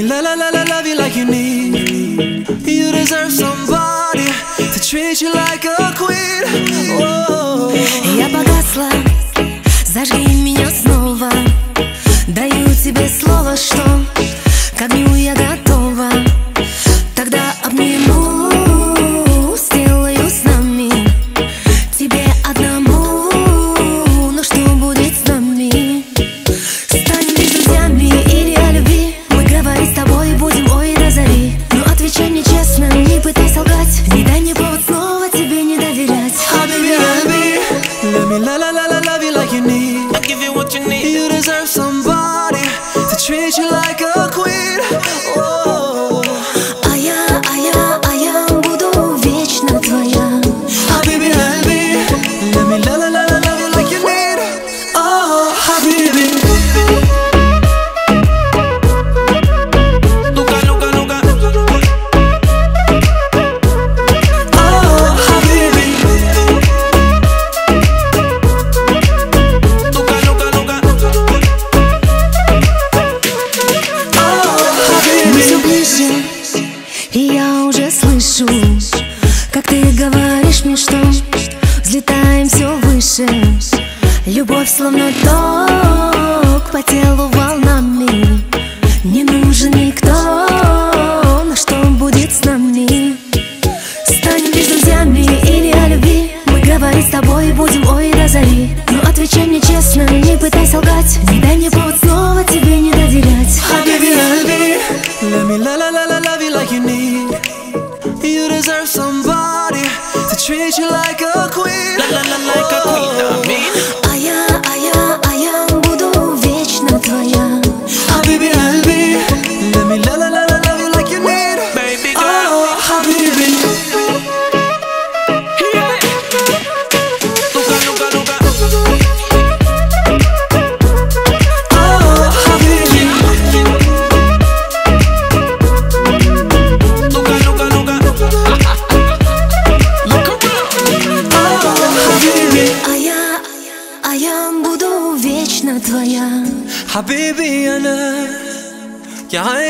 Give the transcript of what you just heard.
love you like you need. You deserve somebody to treat you like a queen. Whoa. Я погасла, зажги меня снова. Даю тебе слово, что к огню я готова. Тогда обниму, сделаю с нами. Тебе одному, но что будет с нами? Станем ли друзьями или о любви? Мы говорить с тобой будем ой до зари. Но отвечай мне честно, не пытайся лгать. Не дай мне повод снова тебе не доверять. Habibi, let me love you like you need. I'll give you what you need. You deserve somebody to treat you like a queen. Whoa. А я буду вечно твоя. Habibi, let me love you like you need. Oh, Habibi. Nunca, nunca, nunca. Oh, Habibi. Nunca, nunca, nunca. Мы все ближе, и я уже слышу, как ты говоришь мне, что взлетаем все выше. Любовь словно ток по телу волнами. Не нужен никто, но что будет с нами? Станем ли друзьями или о любви? Мы говорить с тобой будем ой до зари. Но отвечай мне честно, не пытайся лгать. Не дай мне повод снова тебе не доверять. Habibi, let me love you like you need. You deserve somebody to treat you like a queen. Like a queen, I mean. А я буду вечно твоя. Habibi, let me love you like you need. Baby girl. Oh, Habibi. Yeah. Nunca, nunca, nunca. Oh, Habibi. Nunca, nunca, nunca. Look around. Oh, Habibi. А я буду вечно твоя. Habibi, أنا يا